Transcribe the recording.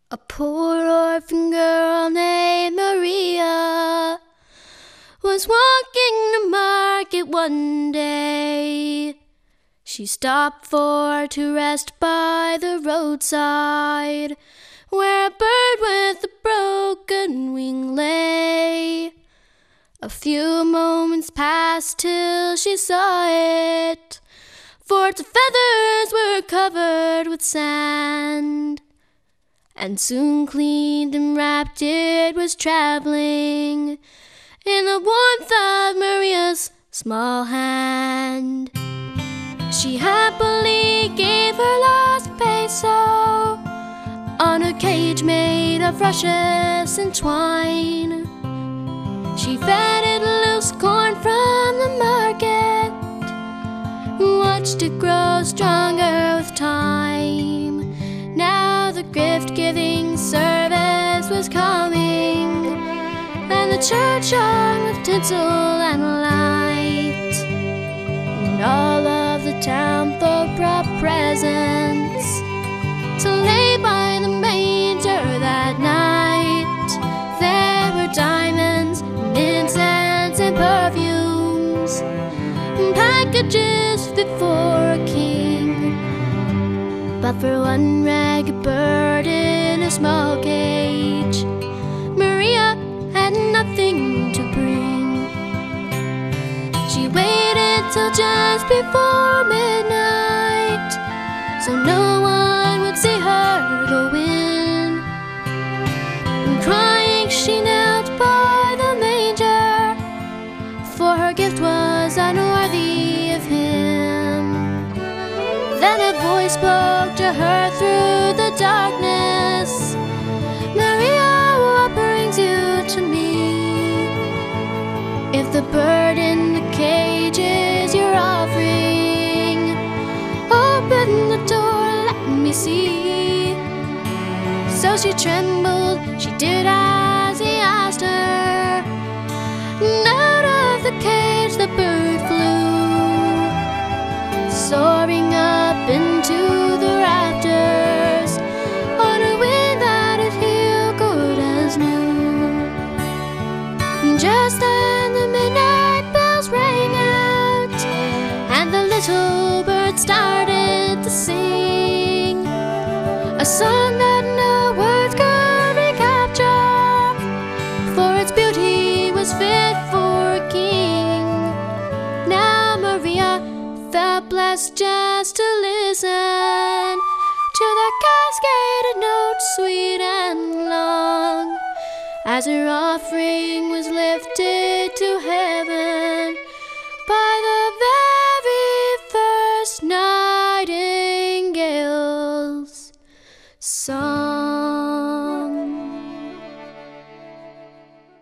A poor orphan girl named Maria was walking to market one day. She stopped to rest by the roadside, where a bird with a broken wing lay. A few moments passed till she saw it, for its feathers were covered with sand. And soon cleaned and wrapped it was traveling in the warmth of Maria's small hand. She happily gave her last peso on a cage made of rushes and twine. She fed it loose corn from the market, watched it grow stronger with time. Now the gift-giving service was coming, and the church hung with tinsel and light. And all of the town folk brought presents to lay by the manger that night. There were diamonds, and incense, and perfumes, and packages fit for a king. But for one ragged bird in a small cage, Maria had nothing to bring. She waited till just before midnight, so no one would see her go in. And crying, she knelt by the manger, for her gift was unworthy of him. Then a voice spoke to her through the darkness, "Maria, what brings you to me? If the bird in the cage is your offering, open the door, let me see." So she trembled, she did as he asked her, and out of the cage the bird flew, soaring up into the rafters on a wing that it healed good as new. Just then the midnight bells rang out, and the little bird started to sing a song that no words could recapture, for its beauty was fit for a king. Now Maria felt blessed just to listen to the cascaded notes, sweet and long, as her offering was lifted to heaven by the very first nightingale's song.